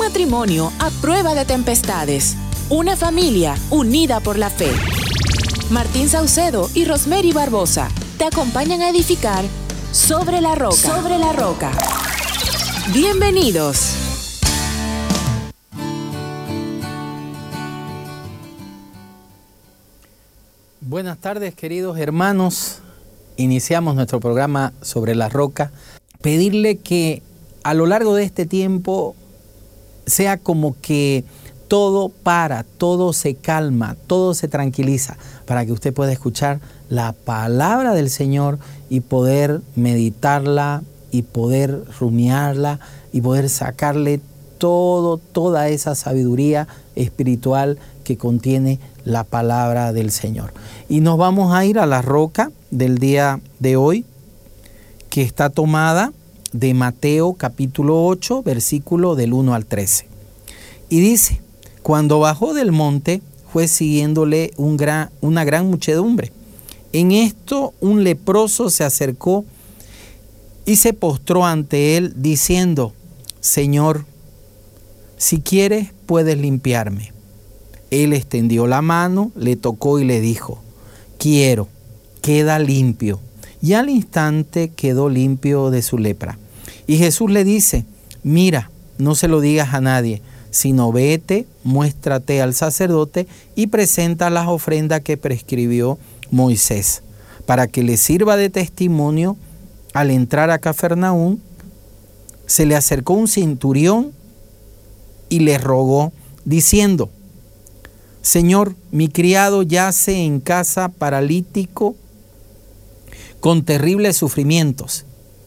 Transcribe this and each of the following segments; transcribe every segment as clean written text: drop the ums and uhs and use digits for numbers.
matrimonio a prueba de tempestades. Una familia unida por la fe. Martín Saucedo y Rosemary Barbosa te acompañan a edificar sobre la roca. Sobre la roca. Bienvenidos. Buenas tardes, queridos hermanos. Iniciamos nuestro programa Sobre la Roca. Pedirle que a lo largo de este tiempo sea como que todo para, todo se calma, todo se tranquiliza, para que usted pueda escuchar la palabra del Señor y poder meditarla y poder rumiarla y poder sacarle toda esa sabiduría espiritual que contiene la palabra del Señor. Y nos vamos a ir a la roca del día de hoy, que está tomada de Mateo capítulo 8, versículo del 1 al 13. Y dice: cuando bajó del monte, fue siguiéndole una gran muchedumbre. En esto un leproso se acercó y se postró ante él, diciendo: Señor, si quieres, puedes limpiarme. Él extendió la mano, le tocó y le dijo: quiero, queda limpio. Y al instante quedó limpio de su lepra. Y Jesús le dice: mira, no se lo digas a nadie, sino vete, muéstrate al sacerdote y presenta las ofrendas que prescribió Moisés, para que le sirva de testimonio. Al entrar a Cafarnaúm, se le acercó un centurión y le rogó, diciendo: Señor, mi criado yace en casa paralítico con terribles sufrimientos.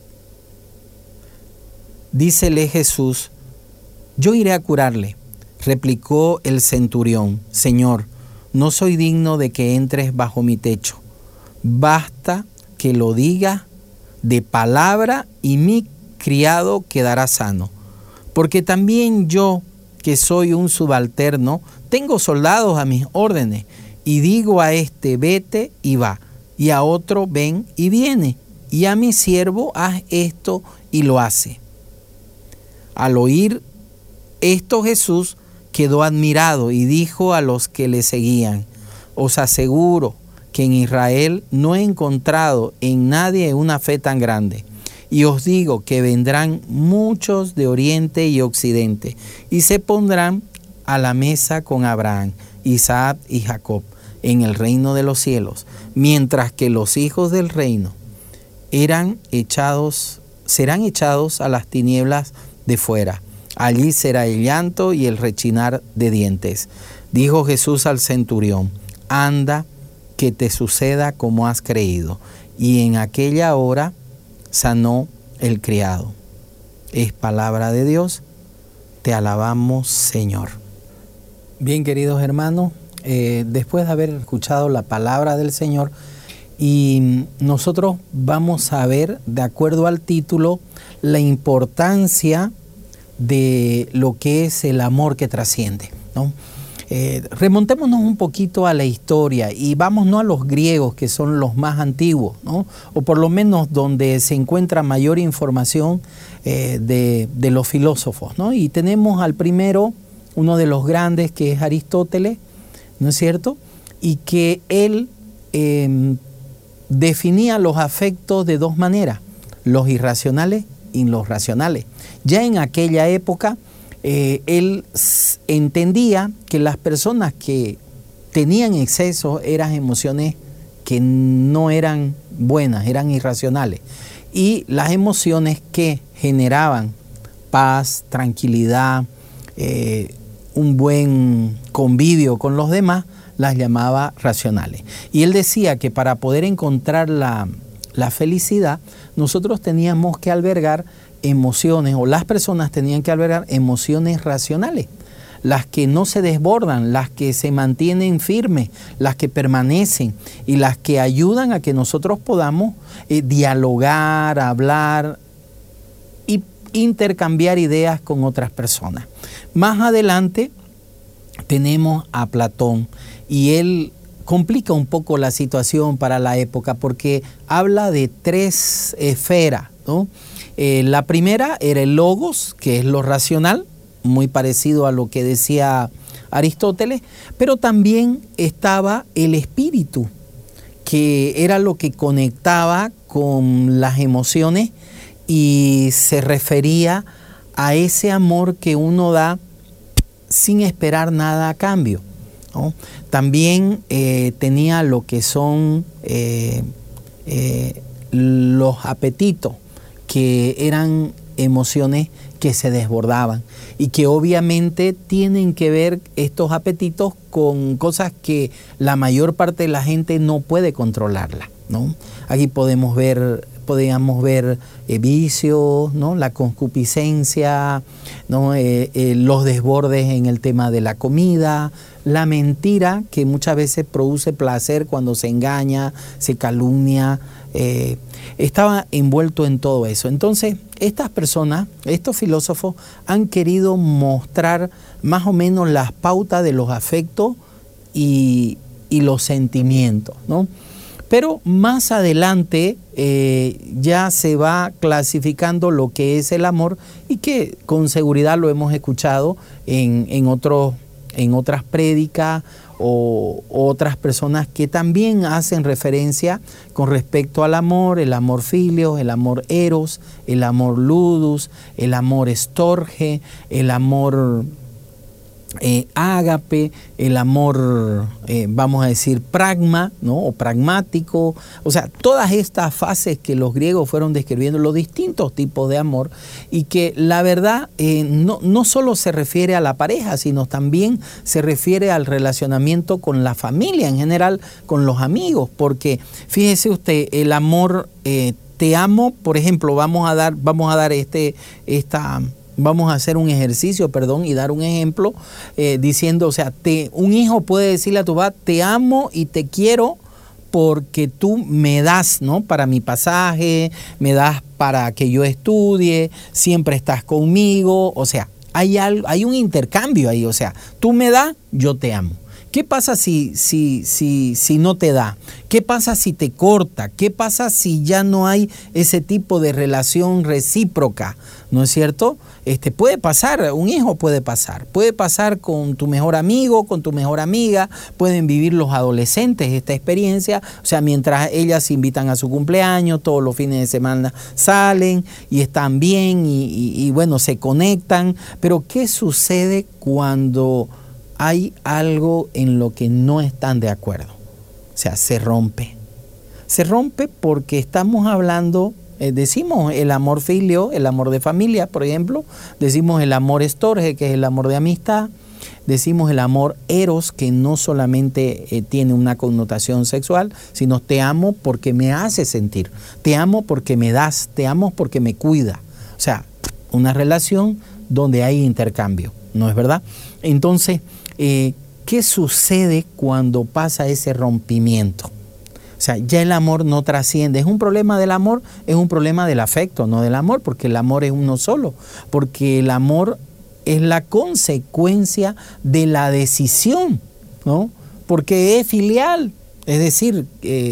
Dícele Jesús: yo iré a curarle. Replicó el centurión: Señor, no soy digno de que entres bajo mi techo. Basta que lo digas de palabra y mi criado quedará sano. Porque también yo, que soy un subalterno, tengo soldados a mis órdenes, y digo a este: vete, y va, y a otro: ven, y viene, y a mi siervo: haz esto, y lo hace. Al oír esto, Jesús quedó admirado y dijo a los que le seguían: os aseguro que en Israel no he encontrado en nadie una fe tan grande. Y os digo que vendrán muchos de oriente y occidente, y se pondrán a la mesa con Abraham, Isaac y Jacob en el reino de los cielos, mientras que los hijos del reino serán echados a las tinieblas de fuera. Allí será el llanto y el rechinar de dientes. Dijo Jesús al centurión: anda, que te suceda como has creído. Y en aquella hora sanó el criado. Es palabra de Dios. Te alabamos, Señor. Bien, queridos hermanos, después de haber escuchado la palabra del Señor, y nosotros vamos a ver, de acuerdo al título, la importancia de lo que es el amor que trasciende, ¿no? Remontémonos un poquito a la historia y vámonos a los griegos, que son los más antiguos, ¿no? O por lo menos donde se encuentra mayor información de los filósofos, ¿no? Y tenemos al primero, uno de los grandes, que es Aristóteles, ¿no es cierto? Y que él definía los afectos de dos maneras: los irracionales y los racionales. Ya en aquella época él entendía que las personas que tenían exceso eran emociones que no eran buenas, eran irracionales. Y las emociones que generaban paz, tranquilidad, un buen convivio con los demás, las llamaba racionales. Y él decía que para poder encontrar la felicidad, nosotros teníamos que albergar emociones, o las personas tenían que albergar emociones racionales, las que no se desbordan, las que se mantienen firmes, las que permanecen y las que ayudan a que nosotros podamos dialogar, hablar y intercambiar ideas con otras personas. Más adelante tenemos a Platón, y él complica un poco la situación para la época porque habla de tres esferas, ¿no? La primera era el logos, que es lo racional, muy parecido a lo que decía Aristóteles, pero también estaba el espíritu, que era lo que conectaba con las emociones y se refería a ese amor que uno da sin esperar nada a cambio, ¿no? También tenía lo que son los apetitos, que eran emociones que se desbordaban y que obviamente tienen que ver estos apetitos con cosas que la mayor parte de la gente no puede controlarla, ¿no? Aquí podíamos ver vicios, ¿no? La concupiscencia, ¿no? Los desbordes en el tema de la comida, la mentira, que muchas veces produce placer cuando se engaña, se calumnia. Estaba envuelto en todo eso. Entonces, estas personas, estos filósofos, han querido mostrar más o menos las pautas de los afectos y los sentimientos, ¿no? Pero más adelante ya se va clasificando lo que es el amor, y que con seguridad lo hemos escuchado en otras prédicas o otras personas que también hacen referencia con respecto al amor: el amor filio, el amor eros, el amor ludus, el amor estorge, el amor ágape, el amor, vamos a decir, pragma, ¿no? O pragmático. O sea, todas estas fases que los griegos fueron describiendo, los distintos tipos de amor, y que la verdad no solo se refiere a la pareja, sino también se refiere al relacionamiento con la familia en general, con los amigos, porque fíjese usted, el amor, te amo, por ejemplo, vamos a hacer un ejercicio, y dar un ejemplo diciendo, o sea, un hijo puede decirle a tu papá: te amo y te quiero porque tú me das, ¿no? Para mi pasaje, me das para que yo estudie, siempre estás conmigo. O sea, hay un intercambio ahí, o sea, tú me das, yo te amo. ¿Qué pasa si no te da? ¿Qué pasa si te corta? ¿Qué pasa si ya no hay ese tipo de relación recíproca? ¿No es cierto? Puede pasar, un hijo puede pasar con tu mejor amigo, con tu mejor amiga. Pueden vivir los adolescentes esta experiencia, o sea, mientras ellas se invitan a su cumpleaños, todos los fines de semana salen y están bien y bueno, se conectan. Pero ¿qué sucede cuando hay algo en lo que no están de acuerdo? O sea, se rompe. Se rompe porque estamos hablando, decimos el amor filio, el amor de familia, por ejemplo. Decimos el amor estorge, que es el amor de amistad. Decimos el amor eros, que no solamente tiene una connotación sexual, sino te amo porque me hace sentir. Te amo porque me das. Te amo porque me cuida. O sea, una relación donde hay intercambio, ¿no es verdad? Entonces, ¿qué sucede cuando pasa ese rompimiento? O sea, ya el amor no trasciende. ¿Es un problema del amor? Es un problema del afecto, no del amor, porque el amor es uno solo. Porque el amor es la consecuencia de la decisión, ¿no? Porque es filial. Es decir,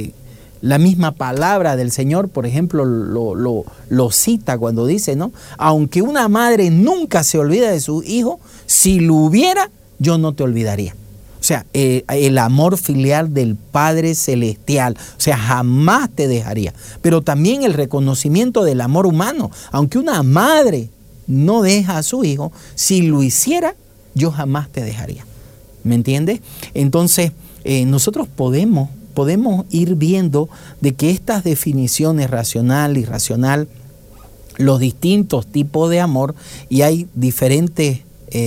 la misma palabra del Señor, por ejemplo, lo cita cuando dice, ¿no? Aunque una madre nunca se olvida de su hijo, si lo hubiera, yo no te olvidaría. O sea, el amor filial del Padre Celestial, o sea, jamás te dejaría. Pero también el reconocimiento del amor humano. Aunque una madre no deja a su hijo, si lo hiciera, yo jamás te dejaría. ¿Me entiendes? Entonces, nosotros podemos ir viendo de que estas definiciones racional, irracional, los distintos tipos de amor, y hay diferentes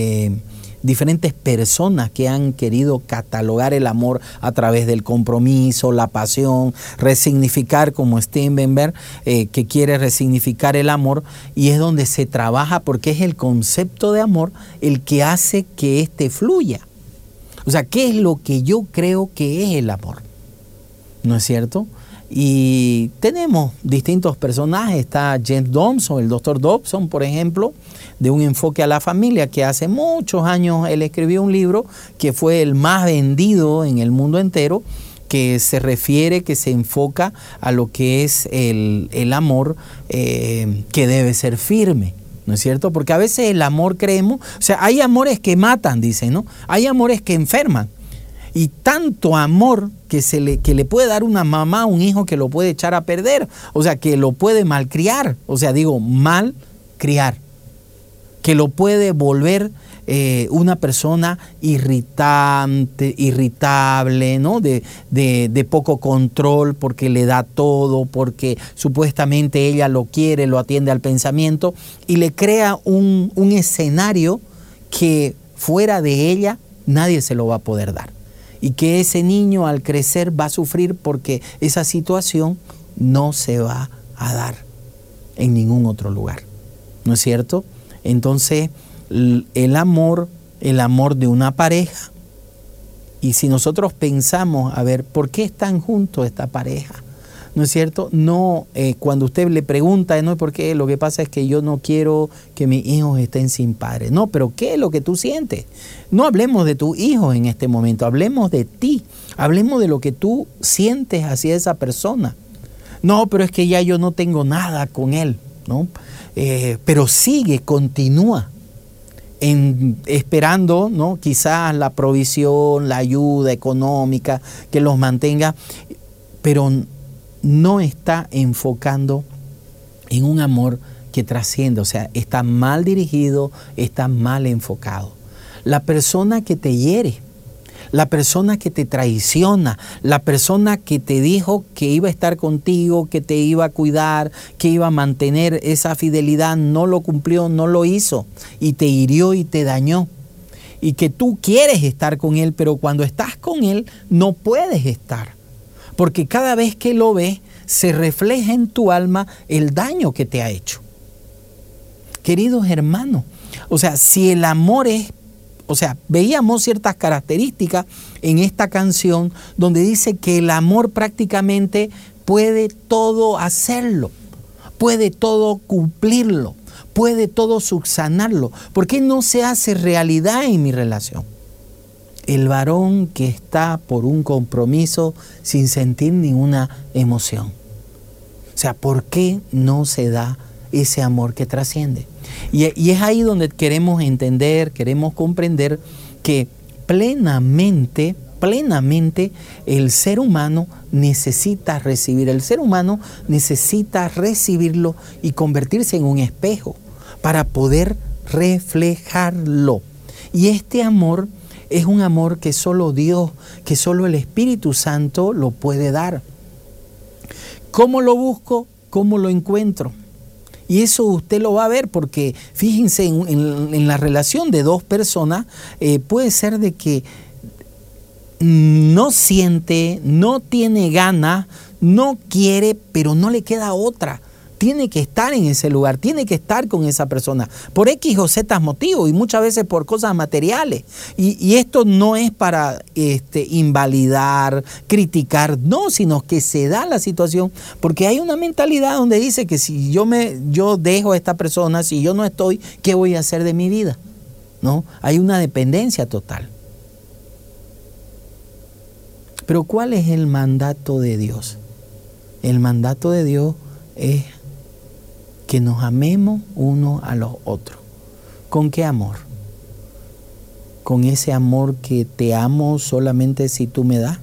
personas que han querido catalogar el amor a través del compromiso, la pasión, resignificar, como Steinberg, que quiere resignificar el amor, y es donde se trabaja, porque es el concepto de amor el que hace que éste fluya. O sea, ¿qué es lo que yo creo que es el amor? ¿No es cierto? Y tenemos distintos personajes. Está James Dobson, el doctor Dobson, por ejemplo, de Un enfoque a la familia, que hace muchos años él escribió un libro que fue el más vendido en el mundo entero, que se enfoca a lo que es el amor, que debe ser firme, ¿no es cierto? Porque a veces el amor creemos, o sea, hay amores que matan, dicen, ¿no? Hay amores que enferman. Y tanto amor que le puede dar una mamá a un hijo que lo puede echar a perder, o sea, que lo puede malcriar, o sea, digo, malcriar, que lo puede volver una persona irritante, irritable, ¿no? De poco control, porque le da todo, porque supuestamente ella lo quiere, lo atiende al pensamiento y le crea un escenario que fuera de ella nadie se lo va a poder dar. Y que ese niño al crecer va a sufrir porque esa situación no se va a dar en ningún otro lugar, ¿no es cierto? Entonces, el amor de una pareja, y si nosotros pensamos, a ver, ¿por qué están juntos esta pareja? ¿No es cierto? No, cuando usted le pregunta, no, ¿por qué? Lo que pasa es que yo no quiero que mis hijos estén sin padre. No, pero ¿qué es lo que tú sientes? No hablemos de tus hijos en este momento, hablemos de ti, hablemos de lo que tú sientes hacia esa persona. No, pero es que ya yo no tengo nada con él, ¿no? Pero continúa esperando, ¿no? Quizás la provisión, la ayuda económica que los mantenga, pero no está enfocando en un amor que trasciende, o sea, está mal dirigido, está mal enfocado. La persona que te hiere, la persona que te traiciona, la persona que te dijo que iba a estar contigo, que te iba a cuidar, que iba a mantener esa fidelidad, no lo cumplió, no lo hizo y te hirió y te dañó. Y que tú quieres estar con él, pero cuando estás con él no puedes estar. Porque cada vez que lo ves, se refleja en tu alma el daño que te ha hecho. Queridos hermanos, o sea, si el amor es, o sea, veíamos ciertas características en esta canción donde dice que el amor prácticamente puede todo hacerlo, puede todo cumplirlo, puede todo subsanarlo. ¿Por qué no se hace realidad en mi relación? El varón que está por un compromiso sin sentir ninguna emoción. O sea, ¿por qué no se da ese amor que trasciende? Y es ahí donde queremos entender, queremos comprender que plenamente el ser humano necesita recibir. El ser humano necesita recibirlo y convertirse en un espejo para poder reflejarlo. Y este amor es un amor que solo Dios, que solo el Espíritu Santo lo puede dar. ¿Cómo lo busco? ¿Cómo lo encuentro? Y eso usted lo va a ver porque fíjense en la relación de dos personas, puede ser de que no siente, no tiene ganas, no quiere, pero no le queda otra. Tiene que estar en ese lugar, tiene que estar con esa persona, por X o Z motivos y muchas veces por cosas materiales. Y esto no es para invalidar, criticar, no, sino que se da la situación, porque hay una mentalidad donde dice que si yo dejo a esta persona, si yo no estoy, ¿qué voy a hacer de mi vida? ¿No? Hay una dependencia total. Pero ¿cuál es el mandato de Dios? El mandato de Dios es que nos amemos unos a los otros. ¿Con qué amor? ¿Con ese amor que te amo solamente si tú me das?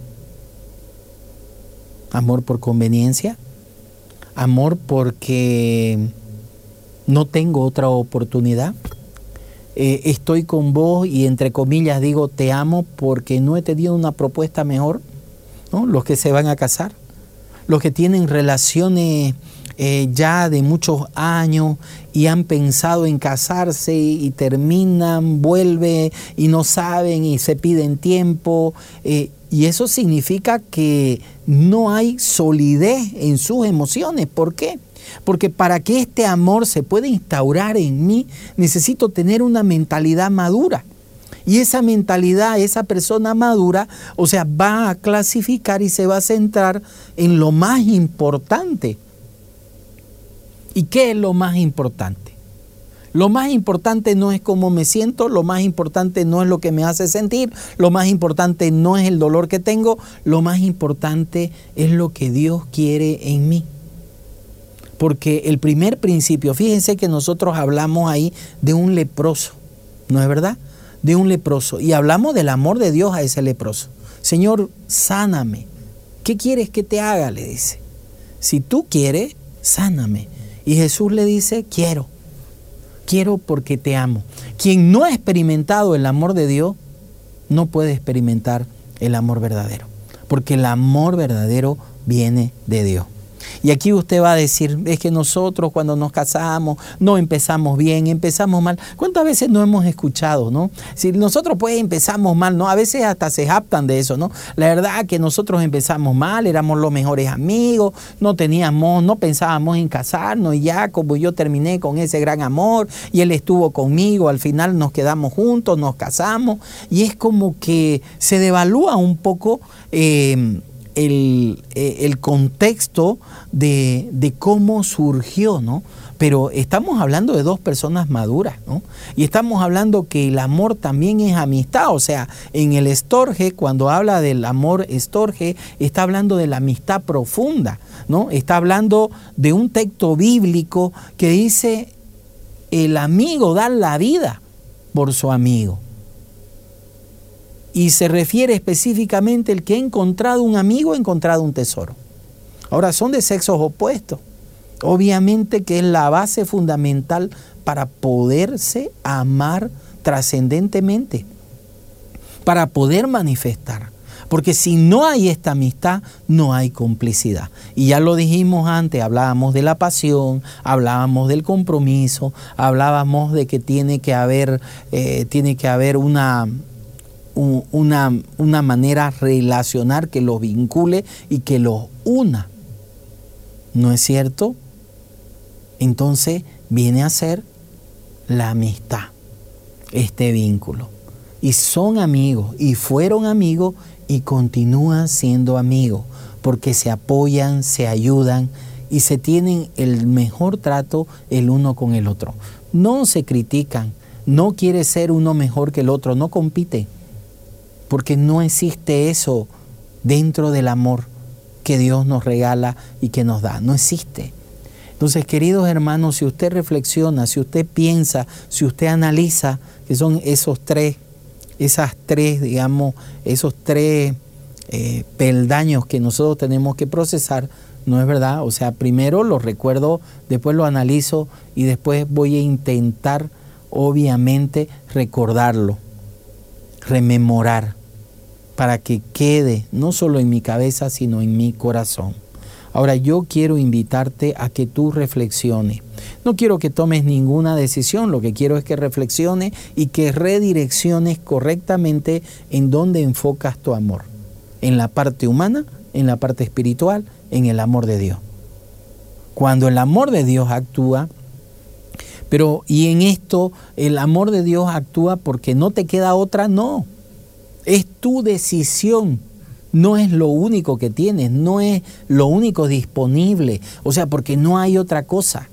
¿Amor por conveniencia? ¿Amor porque no tengo otra oportunidad? Estoy con vos y entre comillas digo te amo porque no he tenido una propuesta mejor, ¿no? Los que se van a casar, los que tienen relaciones ya de muchos años y han pensado en casarse y terminan, vuelven y no saben y se piden tiempo, y eso significa que no hay solidez en sus emociones. ¿Por qué? Porque para que este amor se pueda instaurar en mí necesito tener una mentalidad madura. Y esa mentalidad, esa persona madura, o sea, va a clasificar y se va a centrar en lo más importante. ¿Y qué es lo más importante? Lo más importante no es cómo me siento, lo más importante no es lo que me hace sentir, lo más importante no es el dolor que tengo, lo más importante es lo que Dios quiere en mí. Porque el primer principio, fíjense que nosotros hablamos ahí de un leproso, ¿no es verdad? De un leproso. Y hablamos del amor de Dios a ese leproso. Señor, sáname. ¿Qué quieres que te haga?, le dice. Si tú quieres, sáname. Y Jesús le dice, quiero porque te amo. Quien no ha experimentado el amor de Dios, no puede experimentar el amor verdadero. Porque el amor verdadero viene de Dios. Y aquí usted va a decir, es que nosotros cuando nos casamos no empezamos bien, empezamos mal. ¿Cuántas veces no hemos escuchado, no? Si nosotros pues empezamos mal, ¿no? A veces hasta se jactan de eso, ¿no? La verdad que nosotros empezamos mal, éramos los mejores amigos, no pensábamos en casarnos y ya como yo terminé con ese gran amor y él estuvo conmigo, al final nos quedamos juntos, nos casamos y es como que se devalúa un poco el contexto de cómo surgió, ¿no? Pero estamos hablando de dos personas maduras, ¿no? Y estamos hablando que el amor también es amistad. O sea, en el Storge, cuando habla del amor Storge, está hablando de la amistad profunda, ¿no? Está hablando de un texto bíblico que dice, el amigo da la vida por su amigo. Y se refiere específicamente el que ha encontrado un amigo, ha encontrado un tesoro. Ahora, son de sexos opuestos. Obviamente que es la base fundamental para poderse amar trascendentemente, para poder manifestar. Porque si no hay esta amistad, no hay complicidad. Y ya lo dijimos antes, hablábamos de la pasión, hablábamos del compromiso, hablábamos de que tiene que haber una manera relacionar que los vincule y que los una. ¿No es cierto? Entonces viene a ser la amistad, este vínculo. Y son amigos, y fueron amigos, y continúan siendo amigos, porque se apoyan, se ayudan, y se tienen el mejor trato el uno con el otro. No se critican, no quiere ser uno mejor que el otro, no compite. Porque no existe eso dentro del amor que Dios nos regala y que nos da. No existe. Entonces, queridos hermanos, si usted reflexiona, si usted piensa, si usted analiza, que son esos tres peldaños que nosotros tenemos que procesar, ¿no es verdad? O sea, primero lo recuerdo, después lo analizo y después voy a intentar, obviamente, recordarlo, rememorar, para que quede no solo en mi cabeza, sino en mi corazón. Ahora, yo quiero invitarte a que tú reflexiones. No quiero que tomes ninguna decisión, lo que quiero es que reflexiones y que redirecciones correctamente en dónde enfocas tu amor. En la parte humana, en la parte espiritual, en el amor de Dios. Cuando el amor de Dios actúa, y en esto el amor de Dios actúa porque no te queda otra, no. Es tu decisión, no es lo único que tienes, no es lo único disponible, o sea, porque no hay otra cosa.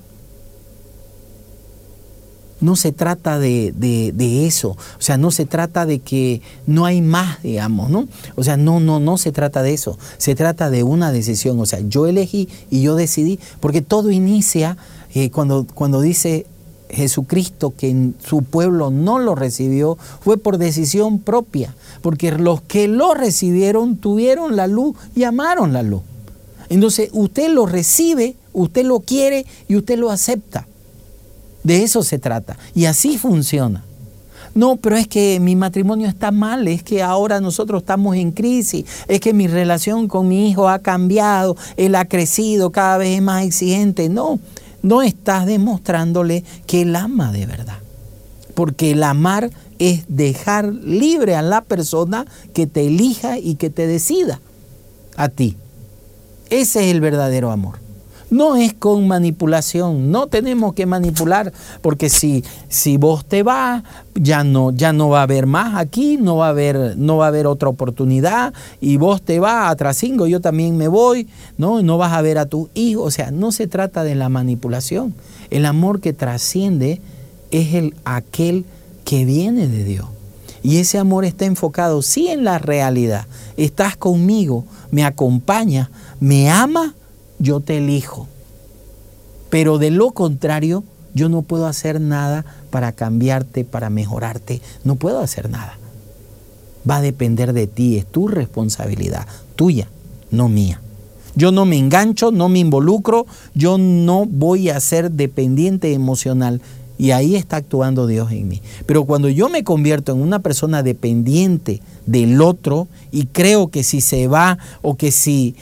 No se trata de eso, o sea, no se trata de que no hay más, digamos, ¿no? O sea, no se trata de eso, se trata de una decisión, o sea, yo elegí y yo decidí, porque todo inicia cuando dice Jesucristo que en su pueblo no lo recibió, fue por decisión propia, porque los que lo recibieron tuvieron la luz y amaron la luz. Entonces usted lo recibe, usted lo quiere y usted lo acepta. De eso se trata y así funciona. No, pero es que mi matrimonio está mal, es que ahora nosotros estamos en crisis, es que mi relación con mi hijo ha cambiado, él ha crecido, cada vez es más exigente. No estás demostrándole que él ama de verdad. Porque el amar es dejar libre a la persona que te elija y que te decida a ti. Ese es el verdadero amor. No es con manipulación, no tenemos que manipular, porque si vos te vas, ya no va a haber más aquí, no va a haber otra oportunidad, y vos te vas a Tracingo, yo también me voy, no vas a ver a tu hijo. O sea, no se trata de la manipulación. El amor que trasciende es aquel que viene de Dios. Y ese amor está enfocado, sí, en la realidad. Estás conmigo, me acompañas, me amas, yo te elijo. Pero de lo contrario, yo no puedo hacer nada para cambiarte, para mejorarte. No puedo hacer nada. Va a depender de ti, es tu responsabilidad, tuya, no mía. Yo no me engancho, no me involucro, yo no voy a ser dependiente emocional. Y ahí está actuando Dios en mí. Pero cuando yo me convierto en una persona dependiente del otro y creo que si se va o que si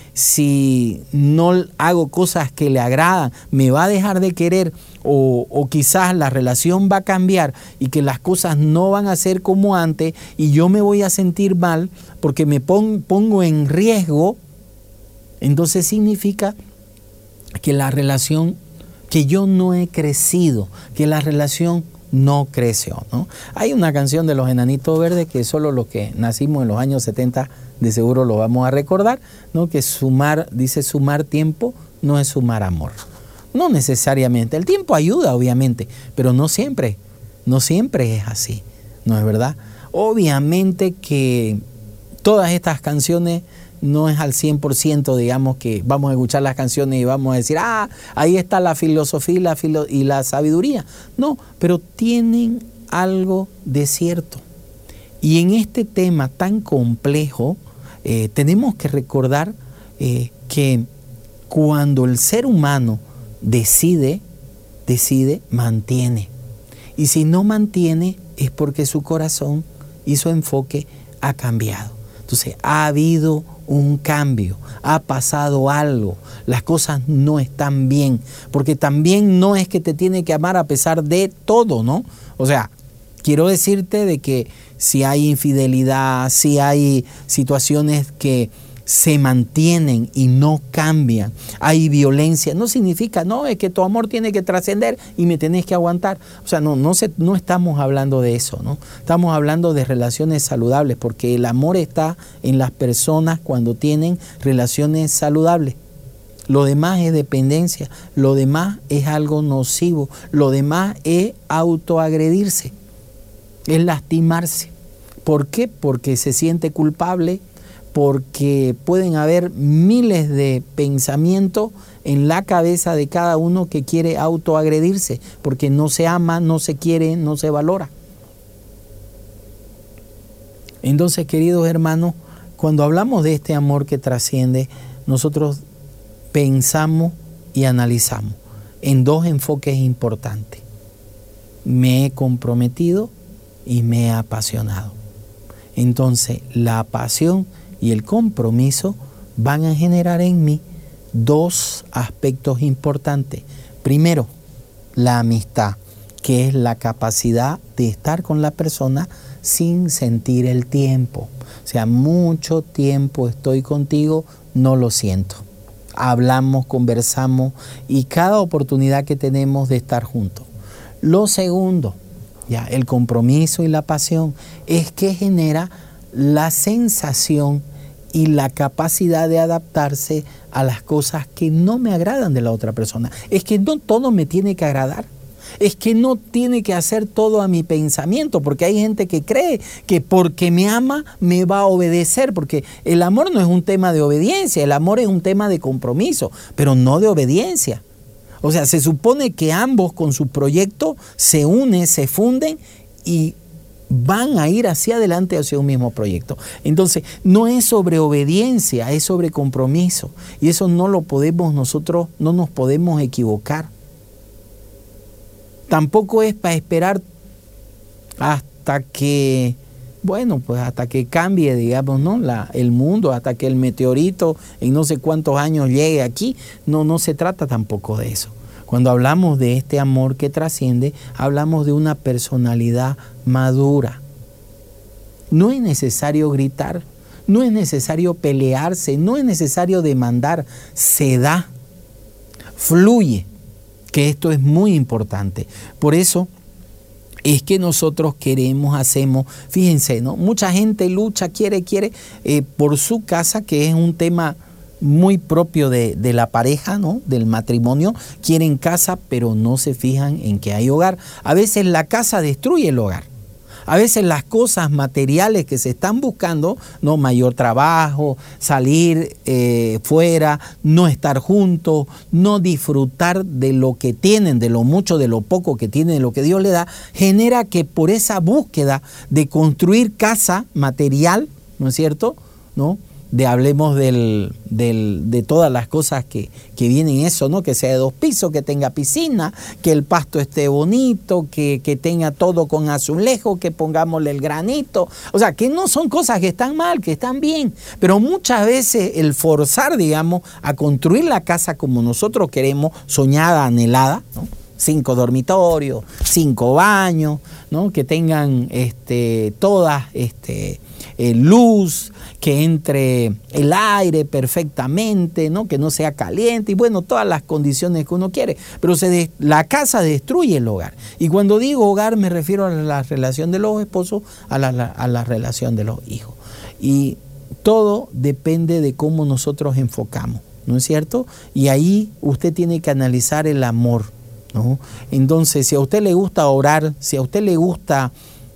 no hago cosas que le agradan, me va a dejar de querer o quizás la relación va a cambiar y que las cosas no van a ser como antes y yo me voy a sentir mal porque me pongo en riesgo, entonces significa que la relación, que yo no he crecido, que la relación no creció, ¿no? Hay una canción de los Enanitos Verdes que solo los que nacimos en los años 70 de seguro lo vamos a recordar, ¿no? Que dice sumar tiempo no es sumar amor. No necesariamente. El tiempo ayuda, obviamente, pero no siempre es así, ¿no es verdad? Obviamente que todas estas canciones no es al 100%, digamos, que vamos a escuchar las canciones y vamos a decir, ahí está la filosofía y la sabiduría. No, pero tienen algo de cierto. Y en este tema tan complejo, tenemos que recordar que cuando el ser humano decide, mantiene. Y si no mantiene, es porque su corazón y su enfoque ha cambiado. Entonces, ha habido un cambio, ha pasado algo, las cosas no están bien, porque también no es que te tiene que amar a pesar de todo, ¿no? O sea, quiero decirte de que si hay infidelidad, si hay situaciones que se mantienen y no cambian, hay violencia, no significa, no, es que tu amor tiene que trascender y me tenés que aguantar. O sea, no estamos hablando de eso, ¿no? Estamos hablando de relaciones saludables, porque el amor está en las personas cuando tienen relaciones saludables. Lo demás es dependencia, lo demás es algo nocivo, lo demás es autoagredirse, es lastimarse. ¿Por qué? Porque se siente culpable, porque pueden haber miles de pensamientos en la cabeza de cada uno que quiere autoagredirse, porque no se ama, no se quiere, no se valora. Entonces, queridos hermanos, cuando hablamos de este amor que trasciende, nosotros pensamos y analizamos en dos enfoques importantes. Me he comprometido y me he apasionado. Entonces, la pasión y el compromiso van a generar en mí dos aspectos importantes. Primero, la amistad, que es la capacidad de estar con la persona sin sentir el tiempo. O sea, mucho tiempo estoy contigo, no lo siento. Hablamos, conversamos y cada oportunidad que tenemos de estar juntos. Lo segundo, ya, el compromiso y la pasión, es que genera la sensación y la capacidad de adaptarse a las cosas que no me agradan de la otra persona. Es que no todo me tiene que agradar. Es que no tiene que hacer todo a mi pensamiento, porque hay gente que cree que porque me ama me va a obedecer, porque el amor no es un tema de obediencia, el amor es un tema de compromiso, pero no de obediencia. O sea, se supone que ambos con su proyecto se unen, se funden y van a ir hacia adelante hacia un mismo proyecto. Entonces, no es sobre obediencia, es sobre compromiso. Y eso no lo podemos nosotros, no nos podemos equivocar. Tampoco es para esperar hasta que, hasta que cambie, digamos, ¿no? El mundo, hasta que el meteorito en no sé cuántos años llegue aquí. No se trata tampoco de eso. Cuando hablamos de este amor que trasciende, hablamos de una personalidad madura. No es necesario gritar, no es necesario pelearse, no es necesario demandar, se da, fluye, que esto es muy importante. Por eso es que nosotros hacemos, fíjense, ¿no? Mucha gente lucha, quiere por su casa, que es un tema muy propio de la pareja, ¿no? Del matrimonio. Quieren casa, pero no se fijan en que hay hogar. A veces la casa destruye el hogar. A veces las cosas materiales que se están buscando, ¿no? Mayor trabajo, salir fuera, no estar juntos, no disfrutar de lo que tienen, de lo mucho, de lo poco que tienen, de lo que Dios le da, genera que por esa búsqueda de construir casa material, ¿no es cierto?, ¿no?, hablemos de todas las cosas que vienen eso, ¿no? Que sea de 2 pisos, que tenga piscina, que el pasto esté bonito, que tenga todo con azulejo, que pongámosle el granito. O sea, que no son cosas que están mal, que están bien. Pero muchas veces el forzar, digamos, a construir la casa como nosotros queremos, soñada, anhelada, ¿no? 5 dormitorios, 5 baños, ¿no? Que tengan todas luz, que entre el aire perfectamente, ¿no? Que no sea caliente y bueno, todas las condiciones que uno quiere. Pero la casa destruye el hogar. Y cuando digo hogar me refiero a la relación de los esposos, a la relación de los hijos. Y todo depende de cómo nosotros enfocamos, ¿no es cierto? Y ahí usted tiene que analizar el amor, ¿no? Entonces, si a usted le gusta orar, si a usted le gusta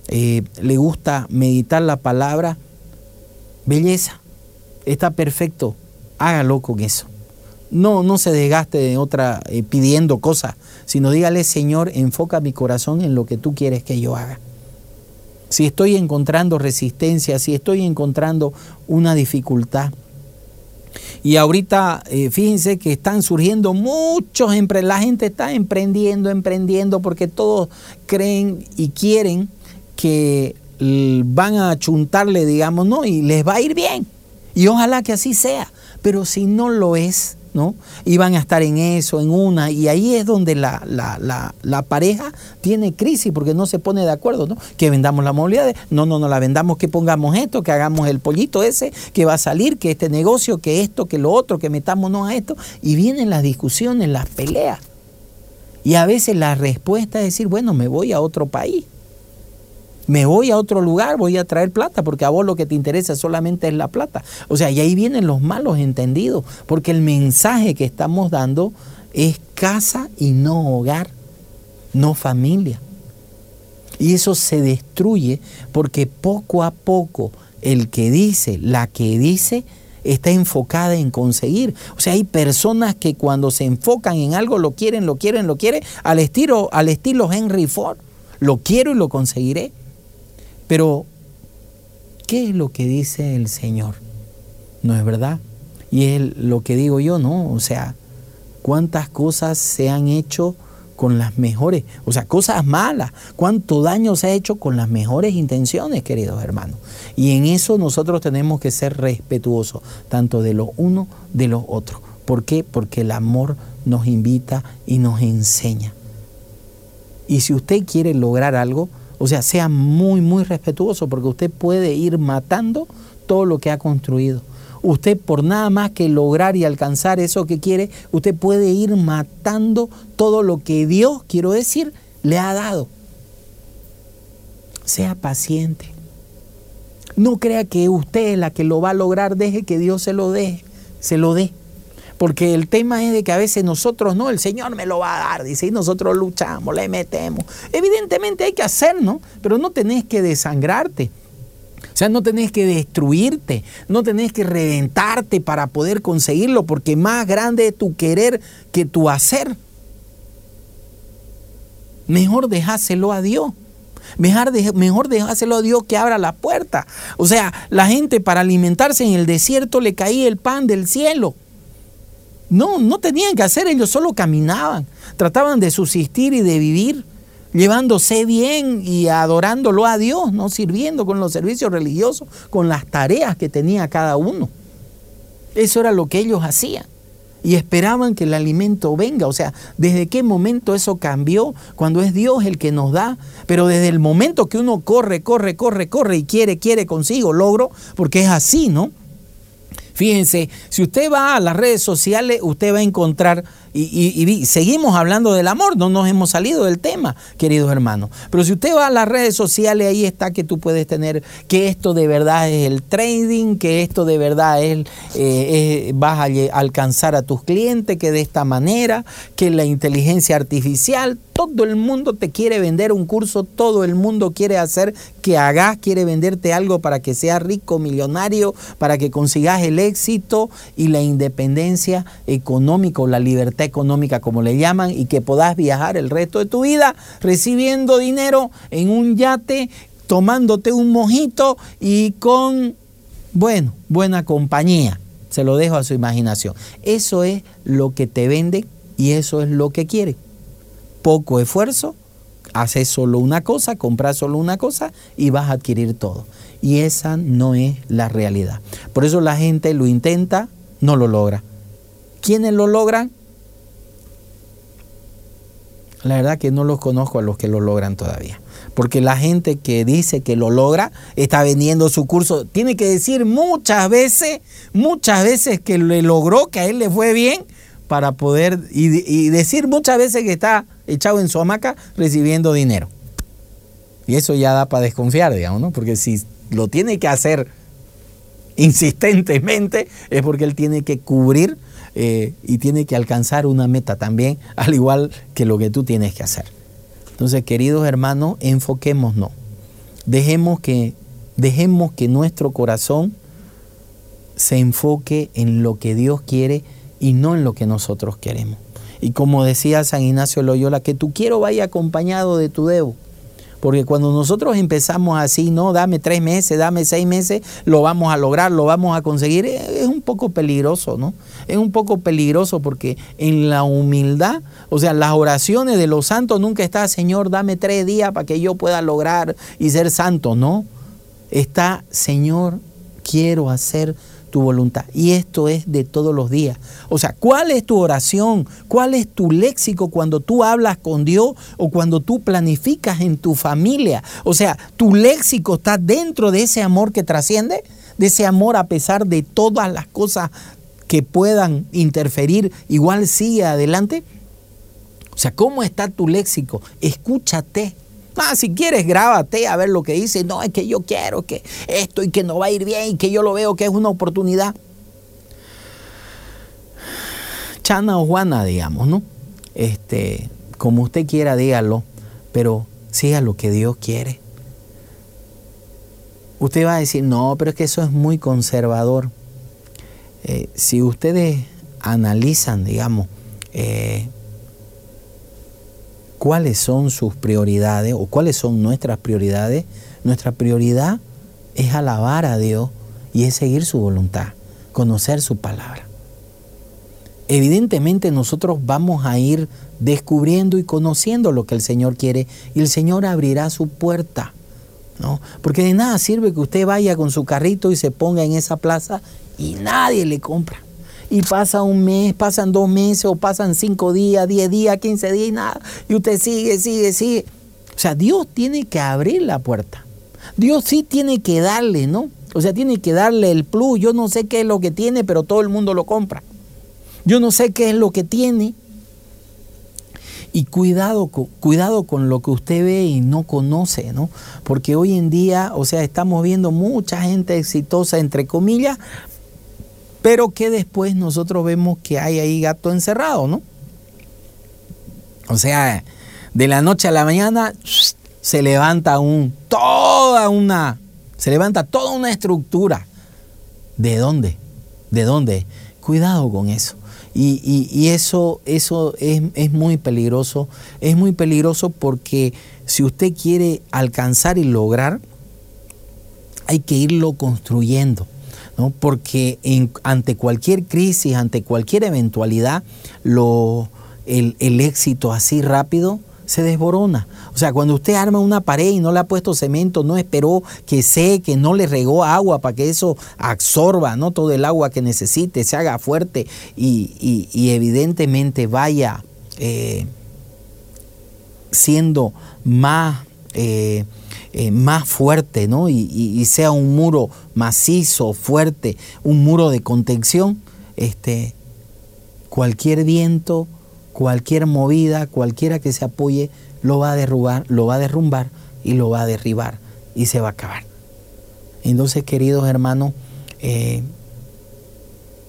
meditar la palabra, belleza, está perfecto, hágalo con eso. No se desgaste de otra pidiendo cosas, sino dígale: Señor, enfoca mi corazón en lo que tú quieres que yo haga. Si estoy encontrando resistencia, si estoy encontrando una dificultad. Y ahorita fíjense que están surgiendo muchos la gente está emprendiendo porque todos creen y quieren que van a achuntarle, digamos, ¿no? Y les va a ir bien. Y ojalá que así sea. Pero si no lo es, ¿no? Y van a estar en eso, en una. Y ahí es donde la pareja tiene crisis porque no se pone de acuerdo, ¿no? Que vendamos la movilidad. No la vendamos, que pongamos esto, que hagamos el pollito ese, que va a salir, que este negocio, que esto, que lo otro, que metámonos a esto. Y vienen las discusiones, las peleas. Y a veces la respuesta es decir: bueno, me voy a otro país. Me voy a otro lugar, voy a traer plata, porque a vos lo que te interesa solamente es la plata. O sea, y ahí vienen los malos entendidos, porque el mensaje que estamos dando es casa y no hogar, no familia. Y eso se destruye porque poco a poco el que dice, la que dice, está enfocada en conseguir. O sea, hay personas que cuando se enfocan en algo lo quieren, al estilo Henry Ford. Lo quiero y lo conseguiré. Pero, ¿qué es lo que dice el Señor? ¿No es verdad? Y es lo que digo yo, ¿no? O sea, ¿cuántas cosas se han hecho con las mejores? O sea, cosas malas. ¿Cuánto daño se ha hecho con las mejores intenciones, queridos hermanos? Y en eso nosotros tenemos que ser respetuosos, tanto de los unos de los otros. ¿Por qué? Porque el amor nos invita y nos enseña. Y si usted quiere lograr algo, o sea, sea muy, muy respetuoso, porque usted puede ir matando todo lo que ha construido. Usted, por nada más que lograr y alcanzar eso que quiere, usted puede ir matando todo lo que Dios, quiero decir, le ha dado. Sea paciente. No crea que usted es la que lo va a lograr, deje que Dios se lo dé. Porque el tema es de que a veces nosotros, no, el Señor me lo va a dar, dice, y nosotros luchamos, le metemos. Evidentemente hay que hacer, ¿no? Pero no tenés que desangrarte. O sea, no tenés que destruirte, no tenés que reventarte para poder conseguirlo, porque más grande es tu querer que tu hacer. Mejor dejáselo a Dios. Mejor dejárselo a Dios que abra la puerta. O sea, la gente para alimentarse en el desierto le caía el pan del cielo. No tenían que hacer, ellos solo caminaban, trataban de subsistir y de vivir, llevándose bien y adorándolo a Dios, no sirviendo con los servicios religiosos, con las tareas que tenía cada uno. Eso era lo que ellos hacían y esperaban que el alimento venga. O sea, ¿desde qué momento eso cambió? Cuando es Dios el que nos da, pero desde el momento que uno corre y quiere consigo logro, porque es así, ¿no? Fíjense, si usted va a las redes sociales, usted va a encontrar, y seguimos hablando del amor, no nos hemos salido del tema, queridos hermanos. Pero si usted va a las redes sociales, ahí está que tú puedes tener que esto de verdad es el trading, que esto de verdad vas a alcanzar a tus clientes, que de esta manera, que la inteligencia artificial, todo el mundo te quiere vender un curso, todo el mundo quiere hacer que hagas, quiere venderte algo para que seas rico, millonario, para que consigas el éxito y la independencia económica o la libertad económica, como le llaman, y que puedas viajar el resto de tu vida recibiendo dinero en un yate, tomándote un mojito y con, bueno, buena compañía. Se lo dejo a su imaginación. Eso es lo que te venden y eso es lo que quieren. Poco esfuerzo, haces solo una cosa, compras solo una cosa y vas a adquirir todo. Y esa no es la realidad. Por eso la gente lo intenta, no lo logra. ¿Quiénes lo logran? La verdad que no los conozco a los que lo logran todavía. Porque la gente que dice que lo logra está vendiendo su curso. Tiene que decir muchas veces que le logró, que a él le fue bien, para poder, y decir muchas veces que está echado en su hamaca recibiendo dinero. Y eso ya da para desconfiar, digamos, ¿no? Porque si lo tiene que hacer insistentemente es porque él tiene que cubrir y tiene que alcanzar una meta también, al igual que lo que tú tienes que hacer. Entonces, queridos hermanos, enfoquémonos. Dejemos que nuestro corazón se enfoque en lo que Dios quiere y no en lo que nosotros queremos. Y como decía San Ignacio de Loyola, que tu quiero vaya acompañado de tu debo. Porque cuando nosotros empezamos así, no, dame 3 meses, dame 6 meses, lo vamos a lograr, lo vamos a conseguir, es un poco peligroso, ¿no? Es un poco peligroso porque en la humildad, o sea, las oraciones de los santos nunca está, Señor, dame 3 días para que yo pueda lograr y ser santo, ¿no? Está, Señor, quiero hacer tu voluntad. Y esto es de todos los días. O sea, ¿cuál es tu oración? ¿Cuál es tu léxico cuando tú hablas con Dios o cuando tú planificas en tu familia? O sea, ¿tu léxico está dentro de ese amor que trasciende? De ese amor a pesar de todas las cosas que puedan interferir, igual sigue adelante. O sea, ¿cómo está tu léxico? Escúchate. Si quieres, grábate a ver lo que dice. No, es que yo quiero que esto y que no va a ir bien y que yo lo veo que es una oportunidad. Chana o Juana, digamos, ¿no? Como usted quiera, dígalo, pero siga lo que Dios quiere. Usted va a decir, no, pero es que eso es muy conservador. Si ustedes analizan, digamos, cuáles son sus prioridades o cuáles son nuestras prioridades, nuestra prioridad es alabar a Dios y es seguir su voluntad, conocer su palabra. Evidentemente nosotros vamos a ir descubriendo y conociendo lo que el Señor quiere y el Señor abrirá su puerta, ¿no? Porque de nada sirve que usted vaya con su carrito y se ponga en esa plaza y nadie le compra. Y pasa un mes, pasan 2 meses o pasan 5 días, 10 días, 15 días y nada. Y usted sigue. O sea, Dios tiene que abrir la puerta. Dios sí tiene que darle, ¿no? O sea, tiene que darle el plus. Yo no sé qué es lo que tiene, pero todo el mundo lo compra. Yo no sé qué es lo que tiene. Y cuidado con lo que usted ve y no conoce, ¿no? Porque hoy en día, o sea, estamos viendo mucha gente exitosa, entre comillas, pero que después nosotros vemos que hay ahí gato encerrado, ¿no? O sea, de la noche a la mañana se levanta toda una estructura. ¿De dónde? ¿De dónde? Cuidado con eso. Y eso es muy peligroso. Es muy peligroso porque si usted quiere alcanzar y lograr, hay que irlo construyendo, ¿no? Porque ante cualquier crisis, ante cualquier eventualidad, el éxito así rápido se desborona. O sea, cuando usted arma una pared y no le ha puesto cemento, no esperó que seque, no le regó agua para que eso absorba, ¿no?, todo el agua que necesite, se haga fuerte y evidentemente vaya siendo más fuerte, ¿no? Y sea un muro macizo, fuerte, un muro de contención, cualquier viento, cualquier movida, cualquiera que se apoye, lo va a derrumbar y lo va a derribar y se va a acabar. Entonces, queridos hermanos, en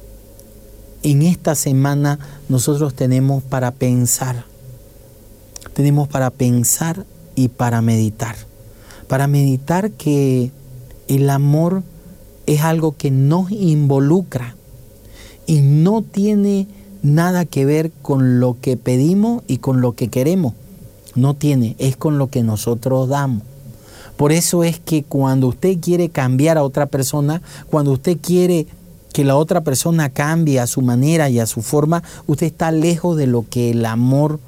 esta semana nosotros tenemos para pensar tenemos para pensar y para meditar. Para meditar que el amor es algo que nos involucra y no tiene nada que ver con lo que pedimos y con lo que queremos. No tiene, es con lo que nosotros damos. Por eso es que cuando usted quiere cambiar a otra persona, cuando usted quiere que la otra persona cambie a su manera y a su forma, usted está lejos de lo que el amor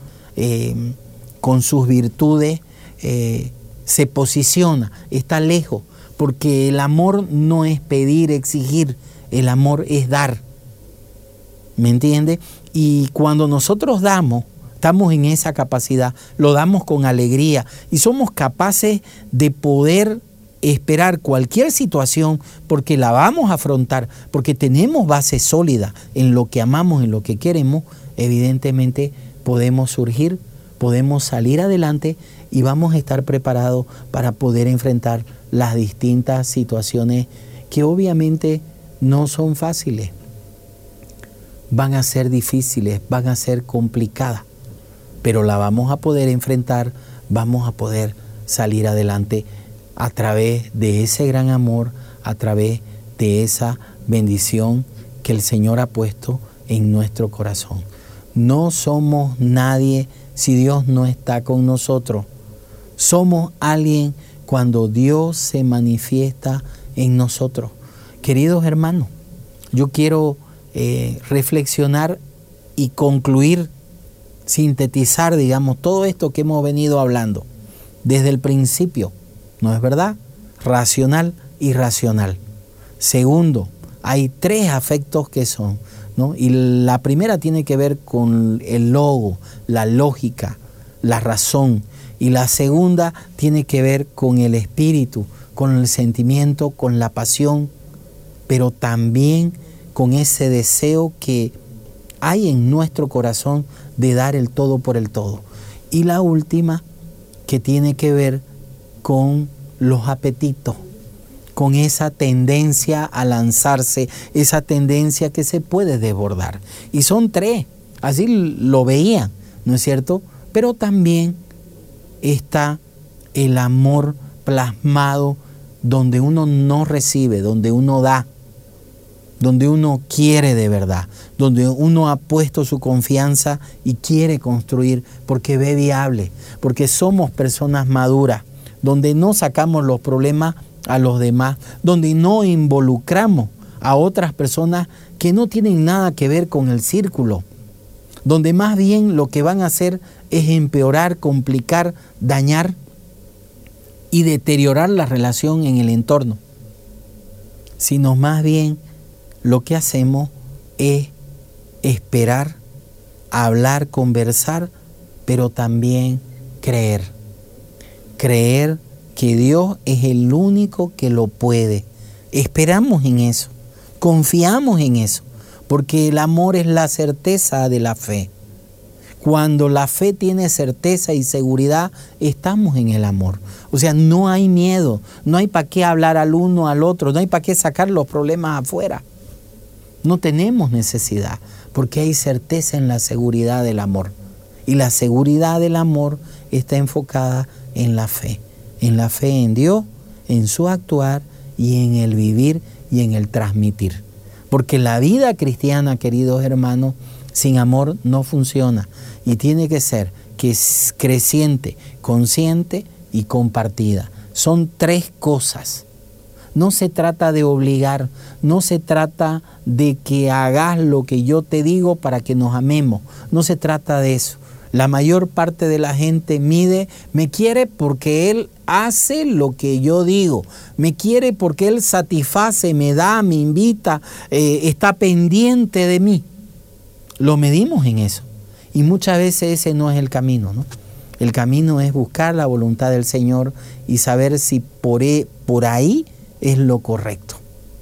con sus virtudes se posiciona, está lejos, porque el amor no es pedir, exigir, el amor es dar. ¿Me entiende? Y cuando nosotros damos, estamos en esa capacidad, lo damos con alegría y somos capaces de poder esperar cualquier situación porque la vamos a afrontar, porque tenemos base sólida en lo que amamos, en lo que queremos. Evidentemente podemos surgir, podemos salir adelante y vamos a estar preparados para poder enfrentar las distintas situaciones que obviamente no son fáciles. Van a ser difíciles, van a ser complicadas, pero la vamos a poder enfrentar, vamos a poder salir adelante a través de ese gran amor, a través de esa bendición que el Señor ha puesto en nuestro corazón. No somos nadie si Dios no está con nosotros. Somos alguien cuando Dios se manifiesta en nosotros. Queridos hermanos, yo quiero reflexionar y concluir, sintetizar, digamos, todo esto que hemos venido hablando desde el principio, ¿no es verdad? Racional y irracional. Segundo, hay 3 afectos que son, ¿no? Y la primera tiene que ver con el logo, la lógica, la razón. Y la segunda tiene que ver con el espíritu, con el sentimiento, con la pasión, pero también con ese deseo que hay en nuestro corazón de dar el todo por el todo. Y la última, que tiene que ver con los apetitos, con esa tendencia a lanzarse, esa tendencia que se puede desbordar. Y son 3, así lo veían, ¿no es cierto? Pero también está el amor plasmado donde uno no recibe, donde uno da, donde uno quiere de verdad, donde uno ha puesto su confianza y quiere construir porque ve viable, porque somos personas maduras, donde no sacamos los problemas a los demás, donde no involucramos a otras personas que no tienen nada que ver con el círculo, donde más bien lo que van a hacer es empeorar, complicar, dañar y deteriorar la relación en el entorno, sino más bien lo que hacemos es esperar, hablar, conversar, pero también creer. Creer que Dios es el único que lo puede. Esperamos en eso, confiamos en eso, porque el amor es la certeza de la fe. Cuando la fe tiene certeza y seguridad, estamos en el amor. O sea, no hay miedo, no hay para qué hablar al uno al otro, no hay para qué sacar los problemas afuera. No tenemos necesidad, porque hay certeza en la seguridad del amor. Y la seguridad del amor está enfocada en la fe en Dios, en su actuar y en el vivir y en el transmitir. Porque la vida cristiana, queridos hermanos, sin amor no funciona y tiene que ser creciente, consciente y compartida. Son 3 cosas. No se trata de obligar, no se trata de que hagas lo que yo te digo para que nos amemos, no se trata de eso. La mayor parte de la gente me quiere porque él hace lo que yo digo, me quiere porque él satisface, me da, me invita, está pendiente de mí. Lo medimos en eso y muchas veces ese no es el camino, ¿no? El camino es buscar la voluntad del Señor y saber si por ahí es lo correcto,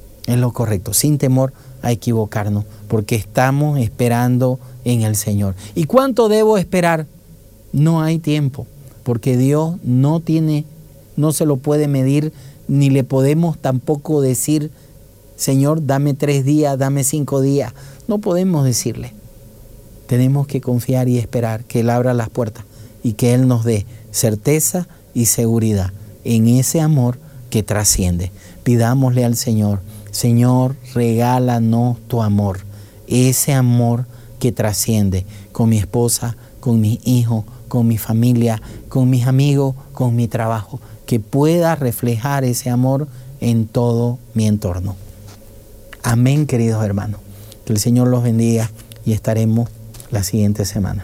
sin temor a equivocarnos, porque estamos esperando en el Señor. ¿Y cuánto debo esperar? No hay tiempo, porque Dios no se lo puede medir, ni le podemos tampoco decir, Señor, dame 3 días, dame 5 días. No podemos decirle. Tenemos que confiar y esperar que Él abra las puertas y que Él nos dé certeza y seguridad en ese amor que trasciende. Pidámosle al Señor: Señor, regálanos tu amor, ese amor que trasciende, con mi esposa, con mis hijos, con mi familia, con mis amigos, con mi trabajo, que pueda reflejar ese amor en todo mi entorno. Amén, queridos hermanos. Que el Señor los bendiga y estaremos la siguiente semana.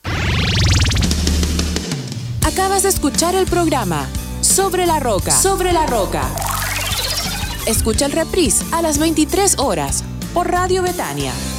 Acabas de escuchar el programa Sobre la Roca. Sobre la Roca. Escucha el reprise a las 23 horas por Radio Betania.